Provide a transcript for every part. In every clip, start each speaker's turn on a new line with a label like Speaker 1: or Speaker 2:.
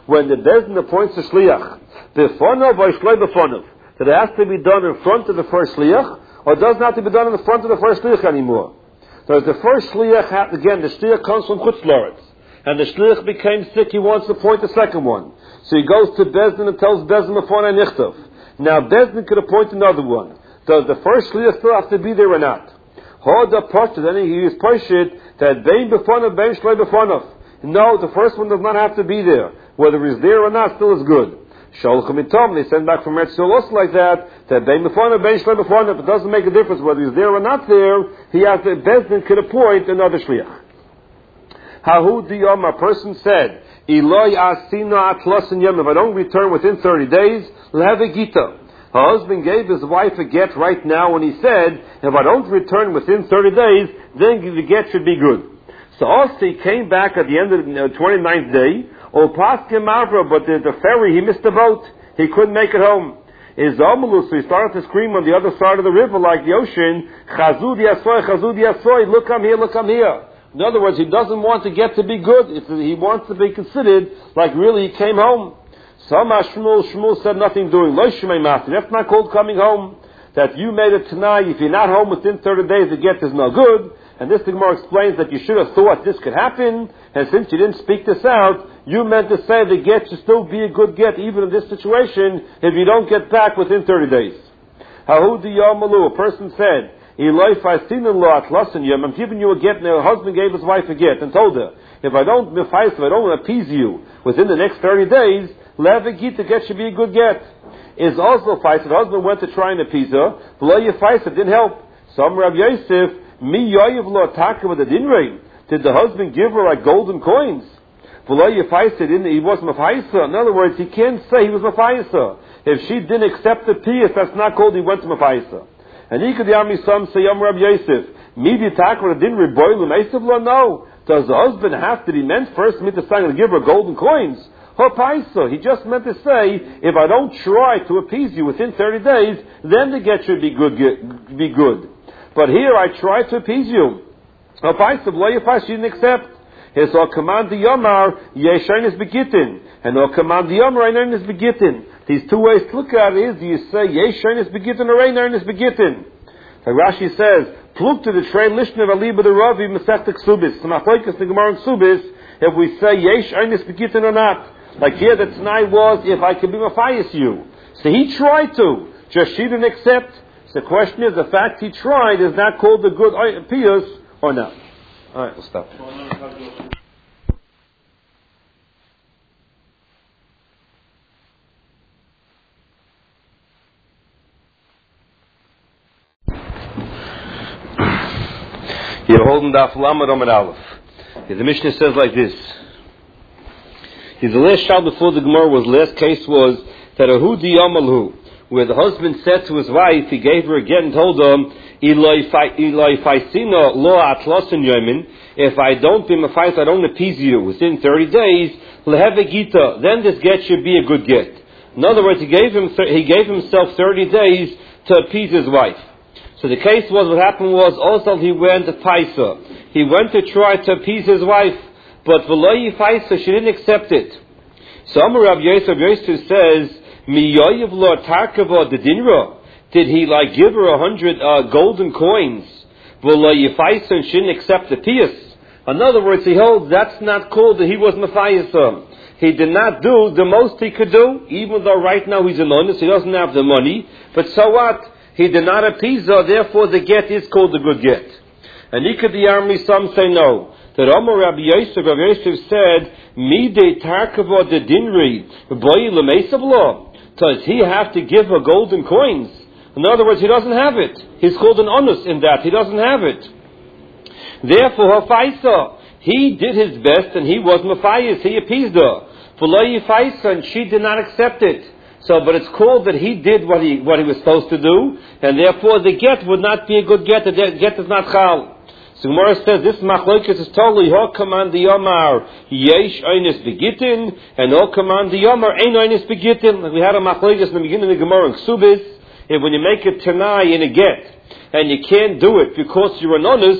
Speaker 1: when the Bezdin appoints a shliach, befonov or shloi befonov, that it has to be done in front of the first shliach, or doesn't have to be done in the front of the first shliach anymore. So the first shliach, again, the shliach comes from Chutz La'aretz, and the shliach became sick, he wants to appoint the second one. So he goes to Bezdin and tells Bezdin befonov nichtov. Now Bezdin could appoint another one. Does the first shliach still have to be there or not? Then he is poshet that bein befonov, bein shloi befonov. No, the first one does not have to be there. Whether he's there or not, still is good. Sholchim itom, they send back from Eretz Yisrael also like that bein befonov, bein shloi befonov. It doesn't make a difference whether he's there or not there. He has to, Bezdin could appoint another shliach. Hahu diyom, a person said, Eloi asina atlasin yom, if I don't return within 30 days, le'have a gita. Her husband gave his wife a get right now when he said, if I don't return within 30 days, then the get should be good. So also he came back at the end of the 29th day, Paskim Mavra, but the ferry, he missed the boat. He couldn't make it home. So he started to scream on the other side of the river like the ocean, Chazud Yasoy, look, I'm here, look, I'm here. In other words, he doesn't want to get to be good. He wants to be considered like really he came home. Shmuel said nothing doing. That's not called coming home. That you made it tonight. If you're not home within 30 days, the get is no good. And this Gemara explains that you should have thought this could happen. And since you didn't speak this out, you meant to say the get should still be a good get, even in this situation, if you don't get back within 30 days. A person said, I'm giving you a get, and her husband gave his wife a get and told her, if I don't appease you within the next 30 days, Levigit, the get should be a good get. Is also Faisal. The husband went to try and appease her. Below your Faisal didn't help. Some Rav Yosef, mi yoyev lo taka with the dinrei. Did the husband give her like golden coins? Below your Faisal, he wasn't Mafaisa. In other words, he can't say he was Mafaisa. If she didn't accept the pious, that's not called he went to Mafaisa. And he could yami some say Yom Rav Yosef, mi di taka with the dinrei boy l'meisav lo. No. Does the husband have to? He meant first me to say to give her golden coins. He just meant to say, if I don't try to appease you within 30 days, then the get should be good. But here I try to appease you. She didn't accept. His command the Yomar, Yeshain is begitin. And command the Yomar, Einain is begitin. These two ways to look at it is, do you say Yeshain is begitin or Einain is begitin? Like Rashi says, pluk to the train lishna of Aliba the Ravi Masechta Ksubis. So Machoikas the Gemara Ksubis, if we say Yeshain is begitin or not. Like here, the Tanai was, if I could be Mafias you. So he tried to. Just she didn't accept. So the question is, the fact he tried is not called the good pious or not. Alright, we'll stop. You're holding Daf Lamed Amud Aleph. The Mishnah says like this. The last shal before the Gemara last case was that Ahudi Yamalhu, where the husband said to his wife, he gave her again and told him, if I don't be mafais, I don't appease you within 30 days, then this get should be a good get. In other words, he gave himself 30 days to appease his wife. So the case was, what happened was, also he went to Paisa. He went to try to appease his wife, but V'lo Yifaisa, she didn't accept it. So Amar Rav Yosef says, Mi yoyev lo tarkava de dinra. Did he give her 100 golden coins? V'lo Yifaisa, and she didn't accept the pious. In other words, he holds that's not called that he was Mephiasa. He did not do the most he could do, even though right now he's anonymous, he doesn't have the money. But so what? He did not appease her, therefore the get is called the good get. And Ikadiyarmi, some say no. That Amar Rabbi Yosef said, Midei tarkava de dinri, boy l'meisavlo. Does he have to give her golden coins? In other words, he doesn't have it. He's called an honest in that. He doesn't have it. Therefore, her faisa, he did his best and he was mafayis. He appeased her. V'lo yifaisa, and she did not accept it. So, but it's called that he did what he was supposed to do, and therefore the get would not be a good get. The get is not chal. So Gemara says this machlokes is totally ho command the yomar yesh einis begitin, and ho command the yomar ein einis begitin. Like we had a machlokes in the beginning of the Gemara in Ksubis. If when you make a tanai in a get and you can't do it because you're an honest,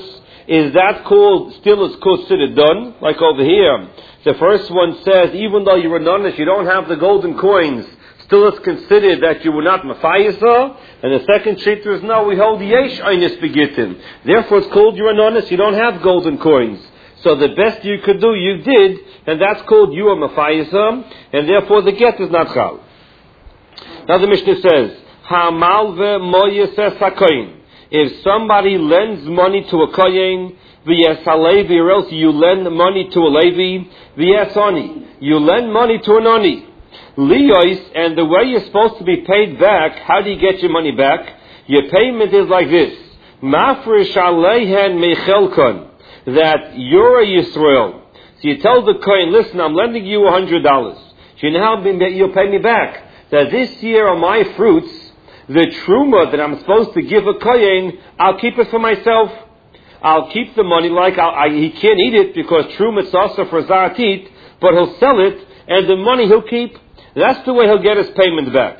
Speaker 1: is that still is considered done? Like over here, the first one says, even though you were nonish, you don't have the golden coins, still it's considered that you were not mafayisa. And the second shita is, no, we hold yesh einis begitin. Therefore it's called you are nonish, you don't have golden coins. So the best you could do, you did, and that's called you are mafayisa, and therefore the get is not chal. Now the Mishnah says, Ha'malve moyeses hakoyin. If somebody lends money to a koyin, v'yes halevi, or else you lend money to a levi, v'yes oni, you lend money to an oni. Liyos, and the way you're supposed to be paid back, how do you get your money back? Your payment is like this. Mafresh aleihen mechelkon, that you're a Yisrael. So you tell the kohen, listen, I'm lending you $100. So you'll pay me back. That this year on my fruits, the truma that I'm supposed to give a kohen, I'll keep it for myself. I'll keep the money he can't eat it because truma is also for zaratit, but he'll sell it and the money he'll keep. That's the way he'll get his payment back.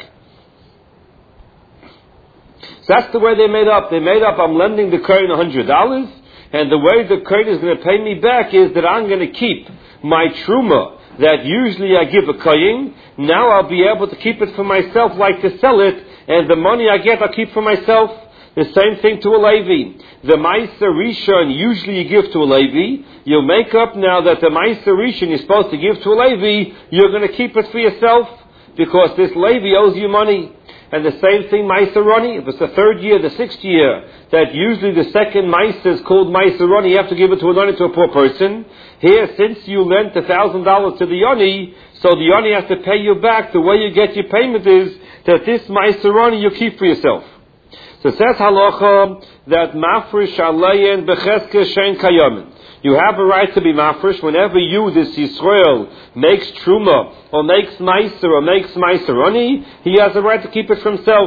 Speaker 1: So that's the way they made up. They made up, I'm lending the kohen $100, and the way the kohen is going to pay me back is that I'm going to keep my truma that usually I give a kohen. Now I'll be able to keep it for myself, like to sell it, and the money I get I'll keep for myself. The same thing to a Levi. The Ma'aser Rishon usually you give to a Levi. You'll make up now that the Ma'aser Rishon you're supposed to give to a Levi, you're going to keep it for yourself because this Levi owes you money. And the same thing, Ma'aser Roni, if it's the third year, the sixth year, that usually the second Ma'aser is called Ma'aser Roni, you have to give it to a Yoni, to a poor person. Here, since you lent $1,000 to the Yoni, so the Yoni has to pay you back. The way you get your payment is that this Ma'aser Roni you keep for yourself. So it says halacha that mafresh aleyen becheske shein kayamin. You have a right to be mafresh whenever you, this Yisrael, makes truma or makes meiser or makes meiseroni. He has a right to keep it for himself.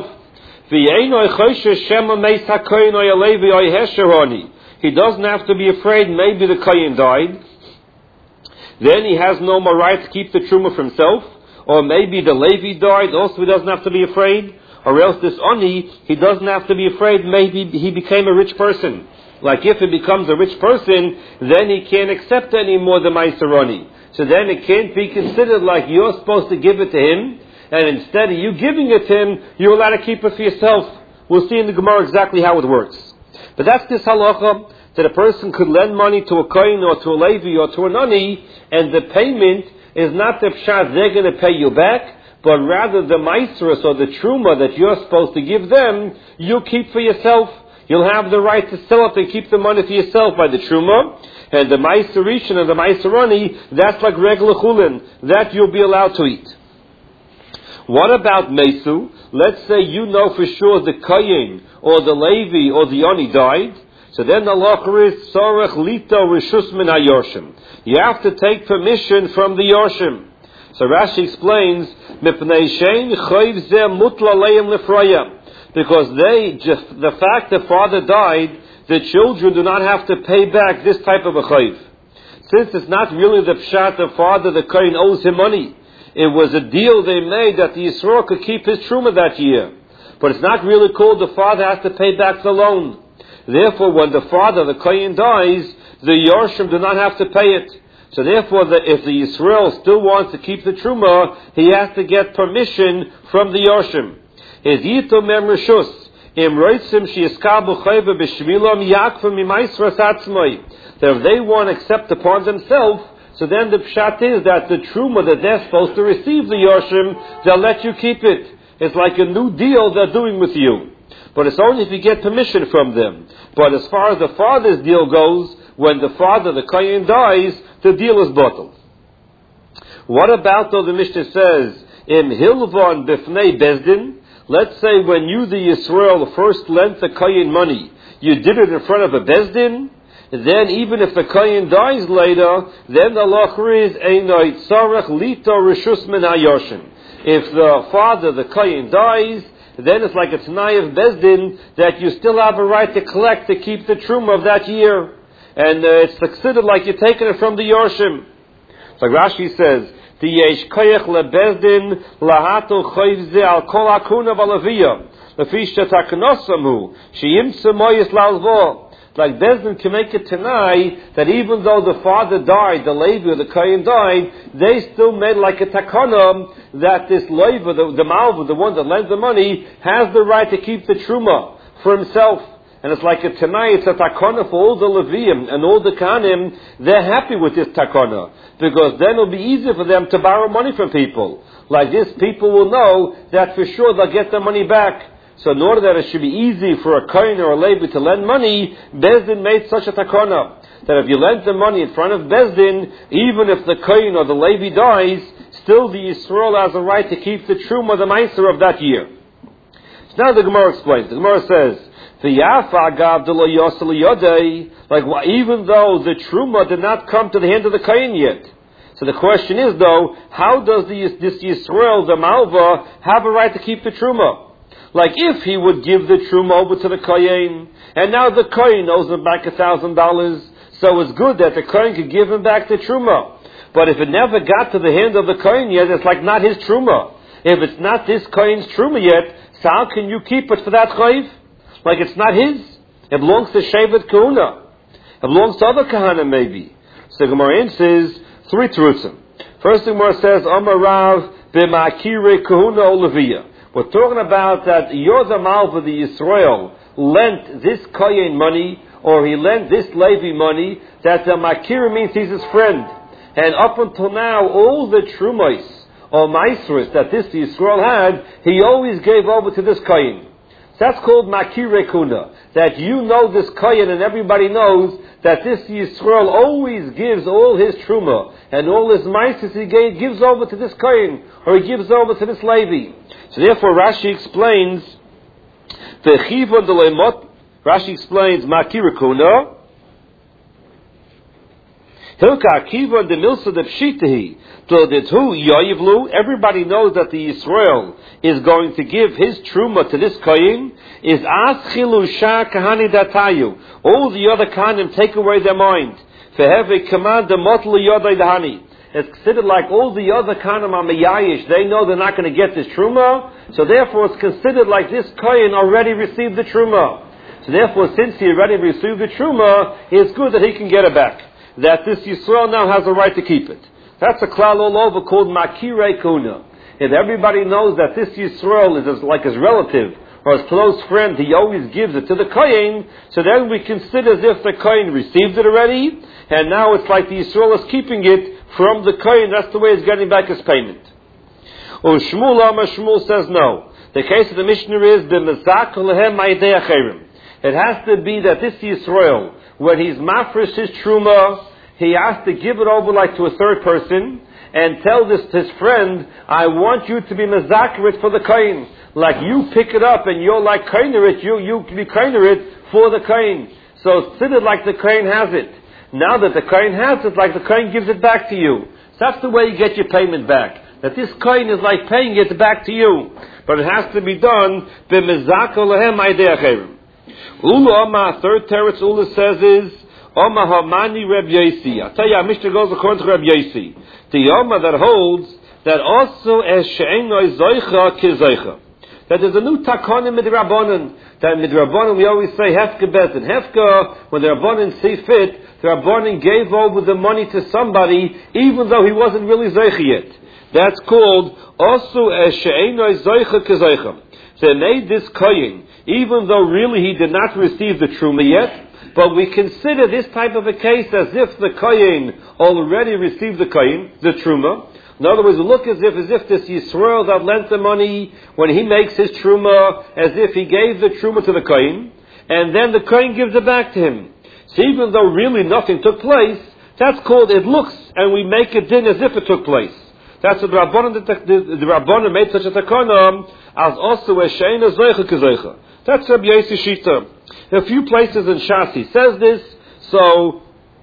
Speaker 1: He doesn't have to be afraid. Maybe the kohen died. Then he has no more right to keep the truma for himself. Or maybe the Levi died. Also, he doesn't have to be afraid. Or else this Oni, he doesn't have to be afraid, maybe he became a rich person. Like if he becomes a rich person, then he can't accept anymore the Ma'aser Oni. So then it can't be considered like you're supposed to give it to him, and instead of you giving it to him, you're allowed to keep it for yourself. We'll see in the Gemara exactly how it works. But that's this halacha, that a person could lend money to a kohen or to a Levi or to an Oni, and the payment is not the pshat, they're going to pay you back, but rather the maestros or the truma that you're supposed to give them, you keep for yourself. You'll have the right to sell it and keep the money for yourself by the truma. And the ma'aser rishon and the ma'aser roni, that's like regular chulin. That you'll be allowed to eat. What about mesu? Let's say you know for sure the kohen or the Levi or the Oni died. So then the halacha is sorech lito rishus min hayorshim. You have to take permission from the yorshim. So Rashi explains, because the fact the father died, the children do not have to pay back this type of a chayv. Since it's not really the pshat, the father, the kohen owes him money. It was a deal they made that the Yisrael could keep his truma that year. But it's not really called the father has to pay back the loan. Therefore, when the father, the kohen, dies, the yorshim do not have to pay it. So therefore, if the Yisrael still wants to keep the truma, he has to get permission from the Yorshim. His yito mem reshus im roitzim sheyiskabu chayva b'shmilom yakvam mimaisras atzmai. That if they want to accept upon themselves, so then the pshat is that the truma that they're supposed to receive the Yorshim, they'll let you keep it. It's like a new deal they're doing with you. But it's only if you get permission from them. But as far as the father's deal goes, when the father, the kohen, dies, the deal is bottled. What about though the Mishnah says, Im hilvon b'fnei bezdin, let's say when you, the Yisrael, first lent the kohen money, you did it in front of a bezdin, then even if the kohen dies later, then the halacha is einoi tzarech lito rishus min hayoshim. If the father, the kohen, dies, then it's like a t'nai of bezdin that you still have a right to collect to keep the truma of that year. And it's considered like you're taking it from the Yorshim. So Rashi says, the yesh koyach lebezdin lahato choyv ze al kol hakuna v'alaviyah lefi shetaknosamu sheyimtze moyes lalvo. like Bezdin can make it Tanai that even though the father died, the Levi or the Kohen died, they still made like a takana that this Levi, the Malva, the one that lends the money, has the right to keep the Truma for himself. And it's like a Tanai, it's a takana for all the Leviim and all the Kahanim. They're happy with this takana because then it'll be easier for them to borrow money from people. Like this, people will know that for sure they'll get their money back. So in order that it should be easy for a Kohen or a Levi to lend money, Bezdin made such a takana that if you lend the money in front of Bezdin, even if the Kohen or the Levi dies, still the Yisrael has a right to keep the Truma, the Meiser of that year. So now the Gemara explains. The Gemara says, like even though the Truma did not come to the hand of the Kohen yet. So the question is though, how does this Yisrael, the Malva, have a right to keep the Truma? Like if he would give the Truma over to the Kohen, and now the Kohen owes him back $1,000, so it's good that the Kohen could give him back the Truma. But if it never got to the hand of the Kohen yet, it's like not his Truma. If it's not this Kohen's Truma yet, so how can you keep it for that Chayv? Like it's not his. It belongs to Shevet Kahuna. It belongs to other Kahana maybe. So Gemara answers 3 Terutzim. First the Gemara says, Amar Rav b'ma'akire Kahuna Oleviyah. We're talking about that you're the Malva, the Yisrael, lent this Kohen money, or he lent this Levi money, that the Makir means he's his friend. And up until now, all the Trumos, or Maisris, that this Yisrael had, he always gave over to this Kohen. So that's called Makir Kuna. That you know this Kohen, and everybody knows that this Yisrael always gives all his Truma, and all his Maisris he gives over to this Kohen, or he gives over to this Levi. So therefore Rashi explains Makir Kuna Hilka Akiva de Milsa de Pshitahi. Everybody knows that the Yisrael is going to give his truma to this kohen. Is aschilu sha kahani datayu. All the other kahanim take away their mind. Feheve command the motlu yodai dahani. It's considered like all the other kahanim are meyayish. They know they're not going to get this truma, so therefore it's considered like this kohen already received the truma. So therefore, since he already received the truma, it's good that he can get it back. That this Yisrael now has a right to keep it. That's a klal all over called Makirei Kuna. If everybody knows that this Yisrael is like his relative or his close friend, he always gives it to the Kohen, so then we consider as if the Kohen received it already, and now it's like the Yisrael is keeping it from the Kohen. That's the way he's getting back his payment. Shmuel says no. The case of the Mishnah is it has to be that this Yisrael, when he's mafresh his truma, he has to give it over like to a third person and tell his friend, I want you to be mezakerit for the kohen. Like you pick it up and you're like kohenerit, you be kohenerit for the kohen. So it's considered like the kohen has it. Now that the kohen has it, like the kohen gives it back to you. So that's the way you get your payment back. That this kohen is like paying it back to you. But it has to be done b'mezakel lehem aidei acherim. Ula Oma, third teretz Ula says is Oma Hamani Reb Yasi. I'll tell you, our Mishnah goes according to Reb Yasi. The Oma that holds that also as she'enoi zoicha kizoicha. That there's a new takon in Midrabanan. That in Midrabanan we always say Hefka Bezin. Hefka, when the Rabbanan see fit, the Rabbanan gave over the money to somebody even though he wasn't really zoicha yet. That's called also as she'enoi zoicha kizoicha. So they made this kohen, even though really he did not receive the truma yet, but we consider this type of a case as if the kohen already received the kohen, the truma. In other words, look as if this Yisrael that lent the money, when he makes his truma, as if he gave the truma to the kohen, and then the kohen gives it back to him. So even though really nothing took place, that's called it looks, and we make it din as if it took place. That's what the Rabbanan made such a takana as also a she'ena zoicha kezoicha. That's Rabbi Yossi Shita. In a few places in Shas he says this. So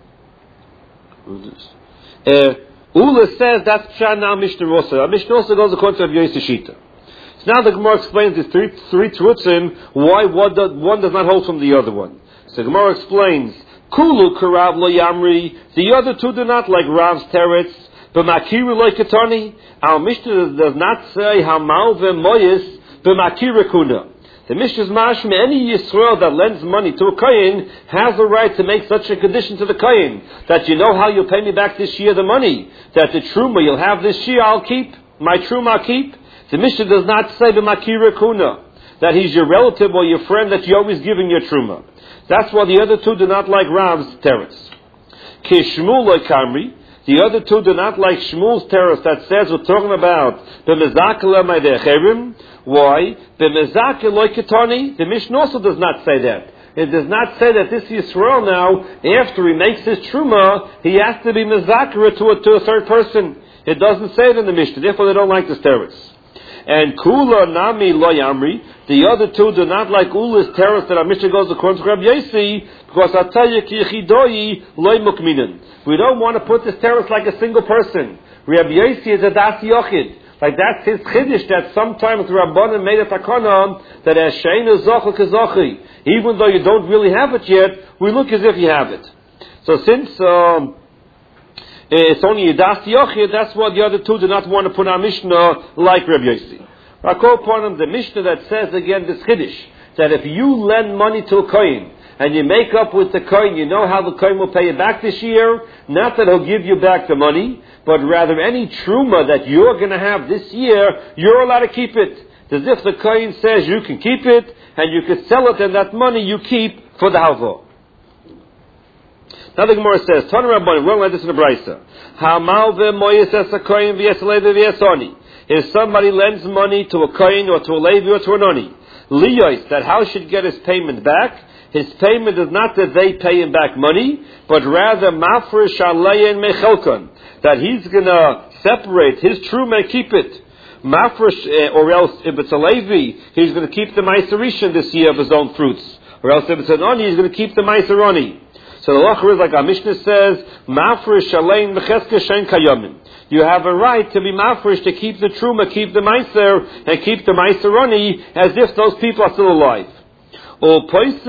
Speaker 1: Ula says that's Pshat now Mishnah Rosa. Mishnah also goes according to Rabbi Yossi Shita. So now the Gemara explains these three terutzim why one does not hold from the other one. So the Gemara explains Kulu Karav Lo Yamri. The other two do not like Rav's teretz. B'makiru loy ketani. Our Mishnah does not say hamal v'moyis b'makiru kuna. The Mishnah is mashma, any Yisrael that lends money to a kohen has the right to make such a condition to the kohen that you know how you'll pay me back this year the money, that the truma you'll have this year I'll keep, my truma I'll keep. The Mishnah does not say b'makira kuna that he's your relative or your friend that you're always giving your truma. That's why the other two do not like Rav's teretz. Kishmul loy kamri. The other two do not like Shmuel's teretz that says we're talking about b'mezakela ma'decherim. Why? B'mezakela loy ketani. The Mishnah also does not say that. It does not say that this Yisrael now, after he makes his truma, he has to be mezakera to a third person. It doesn't say it in the Mishnah. Therefore, they don't like this teretz. And kula nami loy amri. The other two do not like Ula's teretz that our Mishnah goes according to Rabbi Yossi, because Ataya ki yichidoi loy mukminin. We don't want to put this teretz like a single person. Rabbi Yossi is a das yochid. Like that's his chiddush that sometimes the Rabbanan made a takana that as sheina zocha kezochi, even though you don't really have it yet, we look as if you have it. So since it's only a das yochid, that's why the other two do not want to put our Mishnah like Rabbi Yossi. Rakol upon him the Mishnah that says again this chiddush that if you lend money to a kohen and you make up with the kohen, you know how the kohen will pay you back this year. Not that he'll give you back the money, but rather any truma that you're going to have this year, you're allowed to keep it. As if the kohen says you can keep it and you can sell it, and that money you keep for the halva. Now the Gemara says, Tana Rabbanan, we're like this in the Brisa. Hamal ve'moyes es a kohen v'yesalei v'yesoni. If somebody lends money to a kohen or to a levi or to an oni, liyos, that house should get his payment back. His payment is not that they pay him back money, but rather mafresh alein mechelkon, that he's going to separate his truma and keep it. Mafresh, or else if it's a levi, he's going to keep the meiser rishon this year of his own fruits. Or else if it's an oni, he's going to keep the meiser oni. So the lacher is like our Mishnah says, mafresh alein mecheske shein kayamin. You have a right to be mafresh, to keep the truma, keep the meiser, and keep the meiser oni as if those people are still alive. And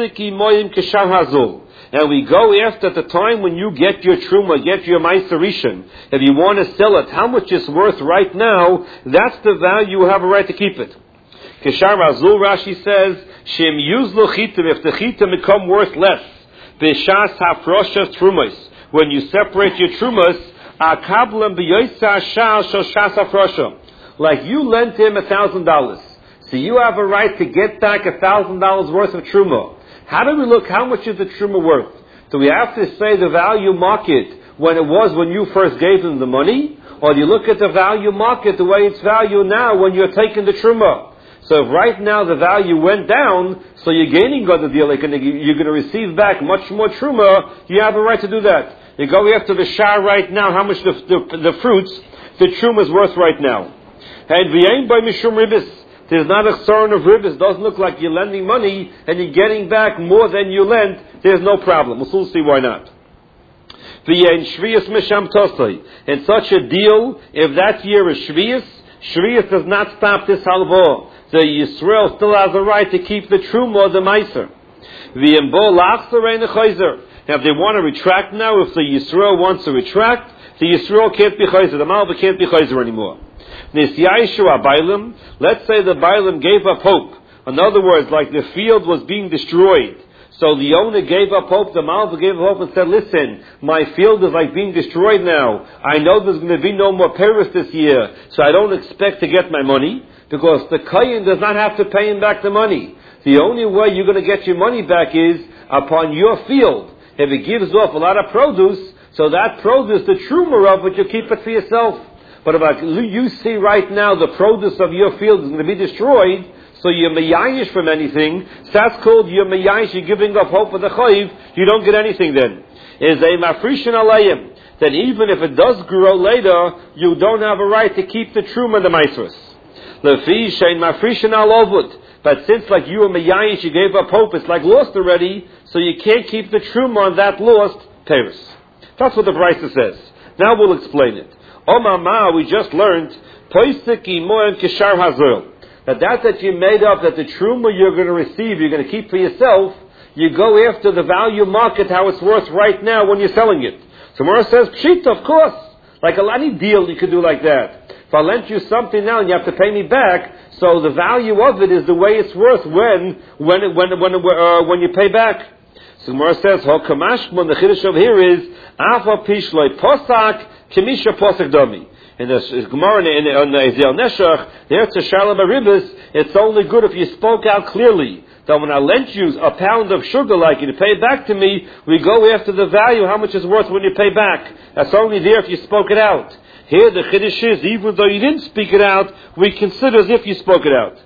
Speaker 1: we go after the time when you get your truma, get your meiser rishon. If you want to sell it, how much it's worth right now, that's the value, you have a right to keep it. Kishar Azul, Rashi says, Shem yuzlo chitim, if the chitim become worth less, b'shas hafrosha trumos, when you separate your trumas, akablam b'yoysa shal shal shas hafrosha, like you lent him $1,000. So you have a right to get back $1,000 worth of truma. How do we look? How much is the truma worth? Do we have to say the value market when it was when you first gave them the money? Or do you look at the value market the way it's valued now when you're taking the truma? So if right now the value went down, so you're gaining on the deal, you're going to receive back much more truma, you have a right to do that. You go after the shah right now, how much the fruits, the truma is worth right now. And v'yein by mishum ribis. There's not a concern of ribis. It doesn't look like you're lending money and you're getting back more than you lent. There's no problem. We'll still see why not. In such a deal, if that year is Shviyas does not stop this halva. The Yisrael still has a right to keep the truma or the meiser. Now if they want to retract now, if the Yisrael wants to retract, the Yisrael can't be chayzer. The Malva can't be chayzer anymore. Let's say the Bailam gave up hope. In other words, like the field was being destroyed. So the owner gave up hope, the Malva gave up hope and said, listen, my field is like being destroyed now. I know there's going to be no more Paris this year, so I don't expect to get my money, because the Kayin does not have to pay him back the money. The only way you're going to get your money back is upon your field. If it gives off a lot of produce, so that produce, the truma of it, you keep it for yourself. But if you see right now the produce of your field is going to be destroyed, so you're meyayish from anything, so that's called you're meyayish, you're giving up hope for the chayiv, you don't get anything then. Is a mafrishin alayim, that even if it does grow later, you don't have a right to keep the truma the maisros. Lefi shein mafrishin alovut, but since like you were meyayish, you gave up hope, it's like lost already, so you can't keep the truma on that lost Paris. That's what the Brisa says. Now we'll explain it. Omama, we just learned, that you made up, that the truma you're going to receive, you're going to keep for yourself, you go after the value market, how it's worth right now when you're selling it. So Mora says, pshita, of course. Like any deal you could do like that. If I lent you something now and you have to pay me back, so the value of it is the way it's worth when you pay back. So Gemara says, "Hokamashmon." The chiddush over here is Afa Pishloi Posak Kemisha Posak Domi. In the Gemara in the Ezel Neshach, there it's a Shalom Aribis. It's only good if you spoke out clearly. That when I lent you a pound of sugar, like you to pay back to me, we go after the value, how much is worth when you pay back. That's only there if you spoke it out. Here the chiddush is, even though you didn't speak it out, we consider as if you spoke it out.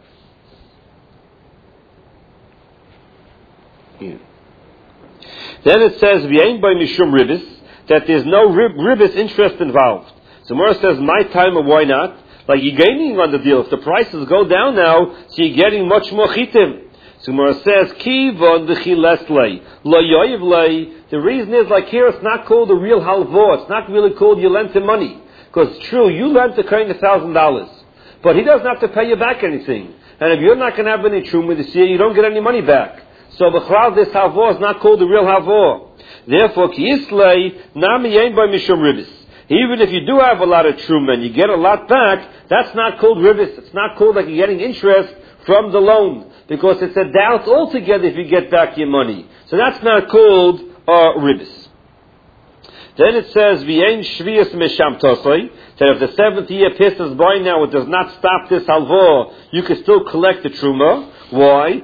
Speaker 1: Yeah. Then it says, "V'yein by mishum ribis," that there's no ribis interest involved. So Mora says, "My time, why not? Like you're gaining on the deal. If the prices go down now, so you're getting much more chitim." So Mora says, "Kivon dechileslei lo yoyivlei." The reason is, like here, it's not called a real halvo. It's not really called you lent him money, because it's true you lent the kohen $1,000, but he doesn't have to pay you back anything. And if you're not going to have any truma this year, you don't get any money back. So b'chral, this halvo is not called the real halvo. Therefore, ki islay nami yein by mishum ribis. Even if you do have a lot of truma and you get a lot back, that's not called ribis. It's not called like you're getting interest from the loan, because it's a doubt altogether if you get back your money. So that's not called ribis. Then it says v'yein shvius mesham tosoi, that if the 7th year passes by now, it does not stop this halvo, you can still collect the truma. Why?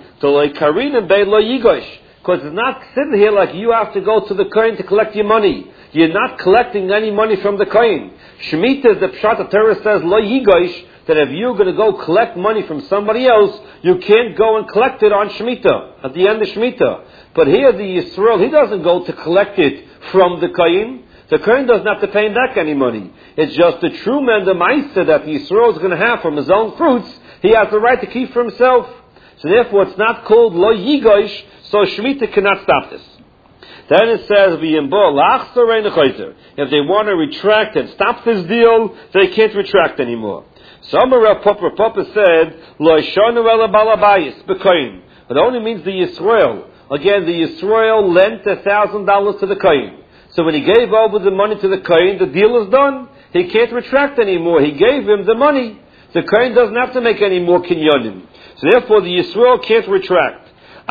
Speaker 1: Because it's not sitting here like you have to go to the kohen to collect your money. You're not collecting any money from the kohen. Shemitah is the pshat. The Torah says lo yigosh, that if you're going to go collect money from somebody else, you can't go and collect it on Shemitah, at the end of Shemitah. But here the Yisrael, he doesn't go to collect it from the kohen. The kohen doesn't have to pay him back any money. It's just the truma and the ma'aser that the Yisrael is going to have from his own fruits. He has the right to keep for himself. So therefore it's not called lo yigosh, so Shemitah cannot stop this. Then it says, if they want to retract and stop this deal, they can't retract anymore. So Rav Papa said, lo shonu ela balabayis b'kohen. It only means the Yisrael. Again, the Yisrael lent $1,000 to the kohen. So when he gave over the money to the kohen, the deal is done. He can't retract anymore. He gave him the money. The kohen doesn't have to make any more kinyonim. So therefore the Yisrael can't retract.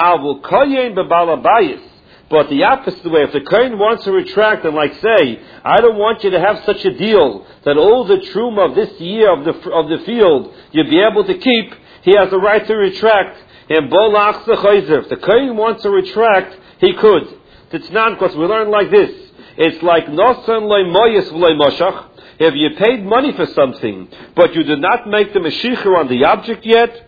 Speaker 1: But the opposite way, if the kohen wants to retract and like say, I don't want you to have such a deal that all the truma of this year of the field you'll be able to keep, he has the right to retract. And if the kohen wants to retract, he could. It's not, because we learn like this. It's like nosan loy moyes v'loy moshach. If you paid money for something, but you did not make the meshicha on the object yet,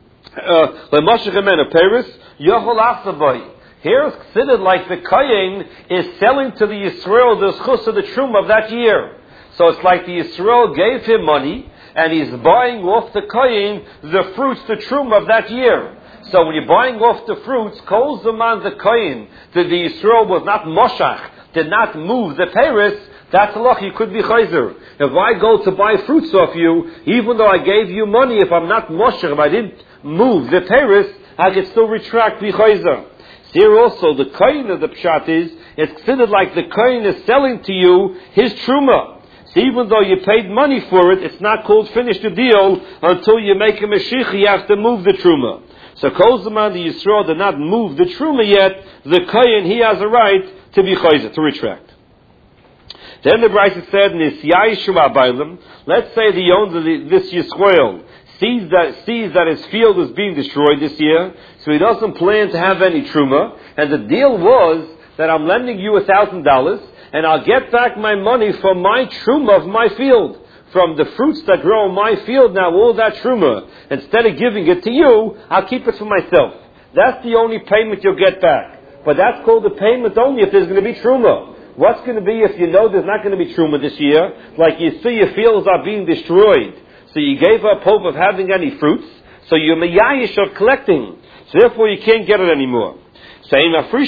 Speaker 1: here it's considered like the kohen is selling to the Yisrael the schus of the truma of that year. So it's like the Yisrael gave him money, and he's buying off the kohen the fruits, the truma of that year. So when you're buying off the fruits, kol zaman the kohen, that the Yisrael was not moshach, did not move the peris, that's a loch, you could be chayzer. If I go to buy fruits off you, even though I gave you money, if I'm not moshach, if I didn't move the peris, I can still retract be chayzer. Here also, the kohen of the pshat is, it's considered like the kohen is selling to you his truma. So even though you paid money for it, it's not called finish the deal until you make a meshicha, you have to move the truma. So kol zaman the Yisrael did not move the truma yet, the kohen, he has a right to be chayzer, to retract. Then the Brisa said, let's say the owner of this Yisrael sees that his field is being destroyed this year, so he doesn't plan to have any truma, and the deal was that I'm lending you $1,000, and I'll get back my money from my truma of my field, from the fruits that grow in my field now, all that truma. Instead of giving it to you, I'll keep it for myself. That's the only payment you'll get back. But that's called a payment only if there's going to be truma. What's going to be if you know there's not going to be truma this year? Like you see your fields are being destroyed. So you gave up hope of having any fruits. So you're meyayish of collecting. So therefore you can't get it anymore. So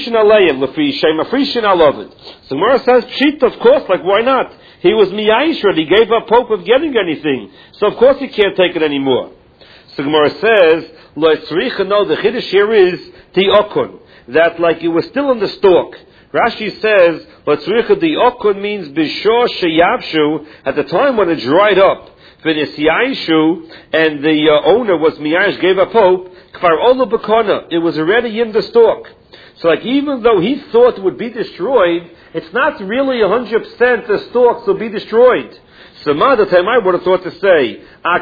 Speaker 1: Gemara says, cheat, of course, like why not? He was miyayish, he gave up hope of getting anything. So of course he can't take it anymore. So Gemara says, no, the chiddush here is ti'okun, that like it was still in the stalk. Rashi says, the okun means bishor sheyabshu, at the time when it dried up. and the owner was miyash, gave up hope, it was already in the stalk. So like even though he thought it would be destroyed, it's not really 100% the stalks will be destroyed. So the time I would have thought to say,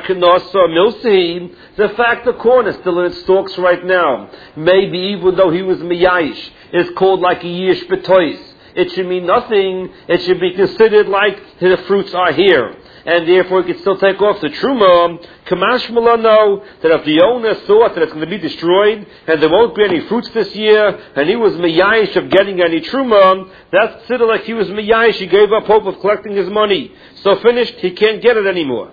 Speaker 1: the fact the corn is still in its stalks right now, maybe even though he was miyash, is called like a yish betois. It should mean nothing. It should be considered like the fruits are here. And therefore it could still take off the truma. Kamash Mala know that if the owner thought that it's going to be destroyed and there won't be any fruits this year, and he was miyash of getting any truma, that's considered like he was miyash. He gave up hope of collecting his money. So finished, he can't get it anymore.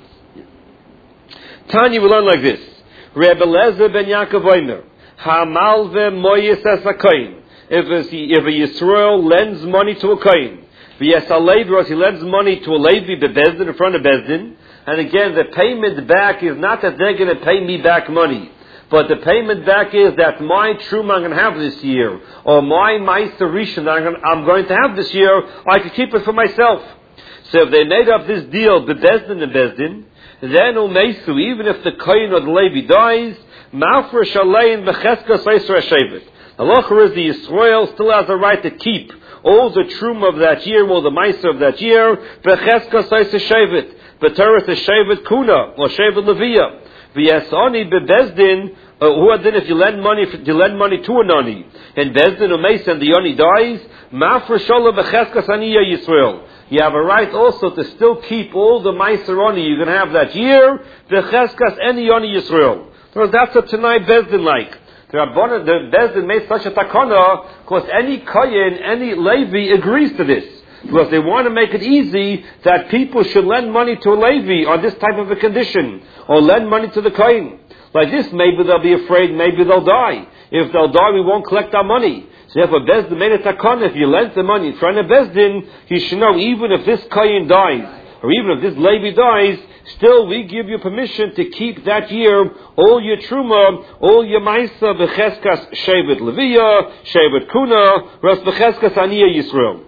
Speaker 1: Tanya will learn like this. Rebbe Lezer ben Yaakov Omer, Hamalve moyes as a kohen. If a Yisrael lends money to a kohen, v'yes a Levi, he lends money to a Levi, the Bezdin, in front of Bezdin, and again, the payment back is not that they're going to pay me back money, but the payment back is that my truma I'm going to have this year, or my ma'aser rishon that I'm going to have this year, I can keep it for myself. So if they made up this deal, the Bezdin and Bezdin, then u'meisu, even if the kohen or the Levi dies, ma'afra shalein b'cheskas eisra shevet. The halacha is the Yisrael still has the right to keep all the truma of that year, all the ma'aser of that year, b'cheskas eisra shevet, b'teres shevet kuna, or shevet leviyah. V'yasani bebezdin, who adin if you lend money to a nani, and bezdin or meis and the yoni dies, ma'afra shala b'cheskas aniyah Yisrael. You have a right also to still keep all the ma'aser oni you're going to have that year, b'cheskas any yoni Yisrael. So that's what tonight bezdin like. The Bezdin made such a takana because any Kohen, any Levi agrees to this. Because they want to make it easy that people should lend money to a Levi on this type of a condition. Or lend money to the Kohen. Like this, maybe they'll be afraid, maybe they'll die. If they'll die, we won't collect our money. So therefore Bezdin made a takana, if you lend the money in front of Bezdin, you should know even if this Kohen dies, or even if this Levi dies, still we give you permission to keep that year all your truma, all your ma'aser b'cheskas shevet leviyah, shevet kuna, ras b'cheskas aniyah Yisrael.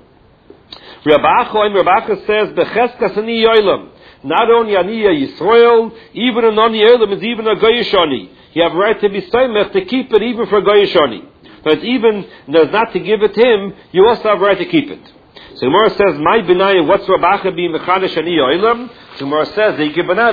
Speaker 1: Rabbi Acha says b'cheskas aniyah olam. Not only aniyah Yisrael, even an aniyah olam is even a goyishani. You have a right to be saimech to keep it even for a goyishani. But even there's not to give it to him, you also have a right to keep it. So Gemara says, "My benayah, what's Rabbi Acha being mechadash aniyah olam?" So Gemara says, "They give